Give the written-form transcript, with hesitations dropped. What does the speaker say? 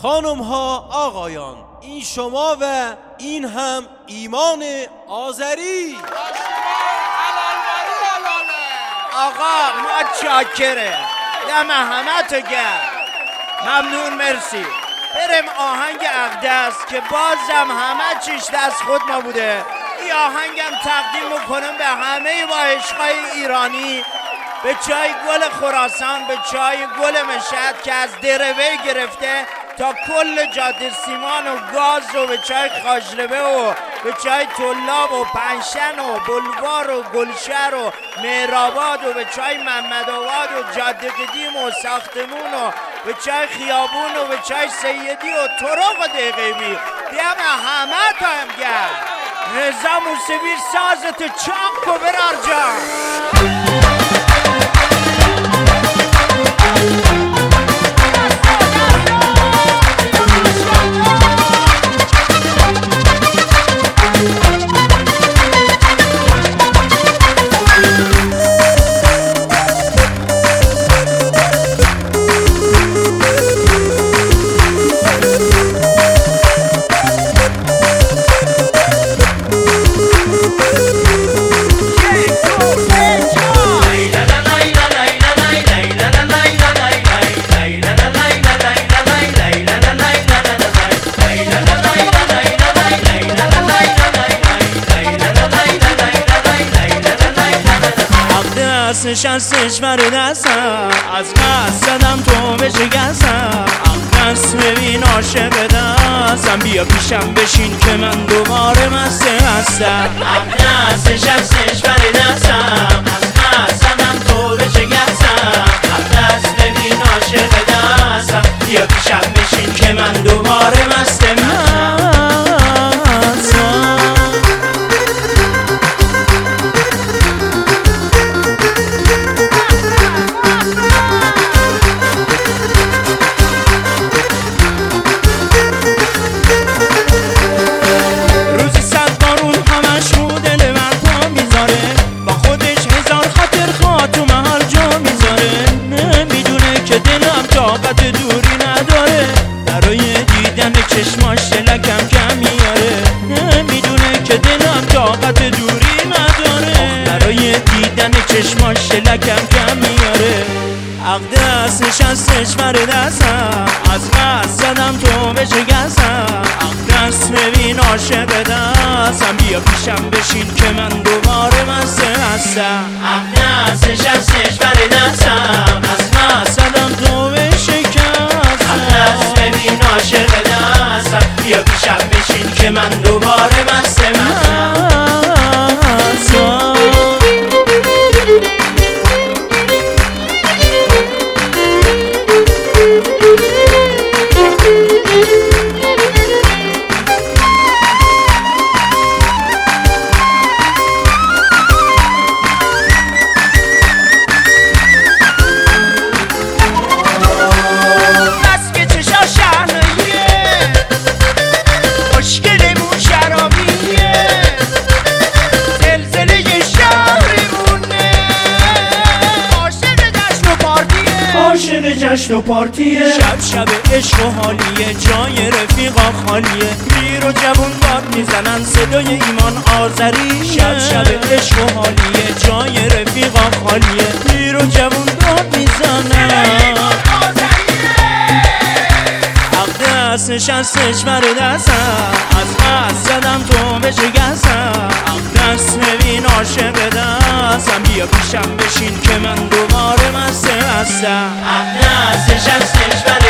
خانم ها آقایان، این شما و این هم ایمان آذری. آقا ما چاکره، دم همه تو گرد، ممنون، مرسی. بریم آهنگ اقدس که بازم همه چیش دست خود ما بوده. این آهنگم تقدیم میکنم به همه با عشقای ایرانی، به چای گل خراسان، به چای گل مشهد که از دروی گرفته تا کل جاده سیمان و گاز و به چای خاجلبه و به چای طلاب و پنشن و بلوار و گلشهر و مهرآباد و به چای محمدآباد و جاده قدیم و ساختمون و به چای خیابون و به چای سیدی و طرق و دقیقی. دم همه تا هم گرد. رضا موسوی سازت چاق کو برار جان. نشستش بر دستم، از قصد زدم تو بشکستم. اقدس ببین عاشق دستم، بیا پیشم بشین که من دوباره مست هستم. اقدس نشستش بر دستم، از قصد زدم تو بشکستم. اقدس ببین عاشق دستم، بیا پیشم بشین که من دوباره مست هستم. دوری نداره، برای دیدن چشماش دلکم کم میاره. نمیدونه که دلم طاقت دوری نداره، برای دیدن چشماش دلکم کم میاره. اقدس نشستش بر دستم، از قصد زدم تو بشکستم. اقدس ببین عاشق دستم، بیا پیشم بشین که من دوباره مست هستم. اقدس نشستش بر دستم، از قصد زدم تو عاشق دستم، بیا پیشم بشین که من دوباره مست جشن و پارتیه، شب عشق و حالیه، جای رفیقا خالیه. پیر و جوون باد میزنن صدای ایمان آذری. شب عشق و حالیه، جای رفیقا خالیه. پیر و جوون باد میزنن. اقدس نشستش بر دستم، از قصد زدم تو بشکستم. اقدس ببین عاشق دستم، بیا پیشم بشین که من دوباره مست هستم. اقدس نشستش بر